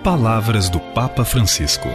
Palavras do Papa Francisco.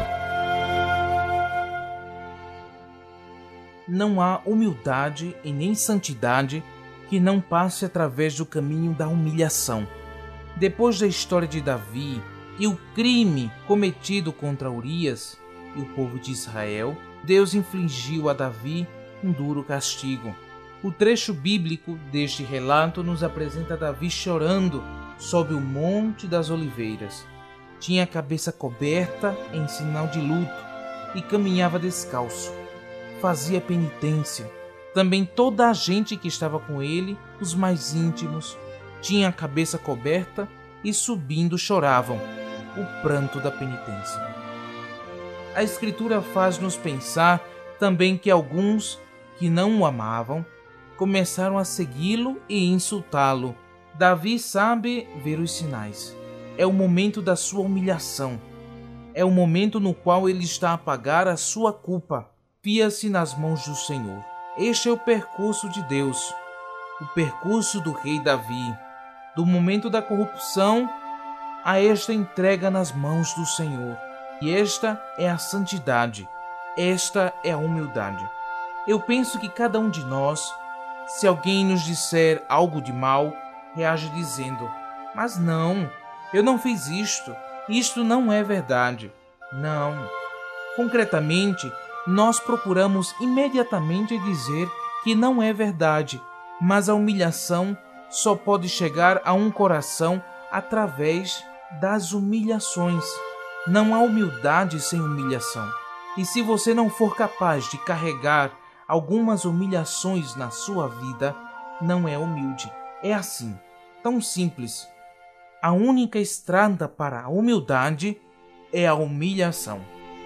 Não há humildade e nem santidade que não passe através do caminho da humilhação. Depois da história de Davi e o crime cometido contra Urias e o povo de Israel, Deus infligiu a Davi um duro castigo. O trecho bíblico deste relato nos apresenta Davi chorando sob o Monte das Oliveiras. Tinha a cabeça coberta em sinal de luto e caminhava descalço. Fazia penitência. Também toda a gente que estava com ele, os mais íntimos, tinha a cabeça coberta e subindo choravam, o pranto da penitência. A Escritura faz-nos pensar também que alguns que não o amavam começaram a segui-lo e insultá-lo. Davi sabe ver os sinais. É o momento da sua humilhação. É o momento no qual ele está a pagar a sua culpa. Fia-se nas mãos do Senhor. Este é o percurso de Deus, o percurso do rei Davi, do momento da corrupção a esta entrega nas mãos do Senhor. E esta é a santidade, esta é a humildade. Eu penso que cada um de nós, se alguém nos disser algo de mal, reage dizendo: mas não, eu não fiz isto não é verdade. Não. Concretamente, nós procuramos imediatamente dizer que não é verdade, mas a humilhação só pode chegar a um coração através das humilhações. Não há humildade sem humilhação. E se você não for capaz de carregar algumas humilhações na sua vida, não é humilde. É assim, tão simples. A única estrada para a humildade é a humilhação.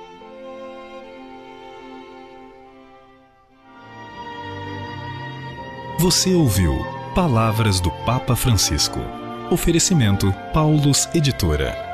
Você ouviu Palavras do Papa Francisco. Oferecimento Paulus Editora.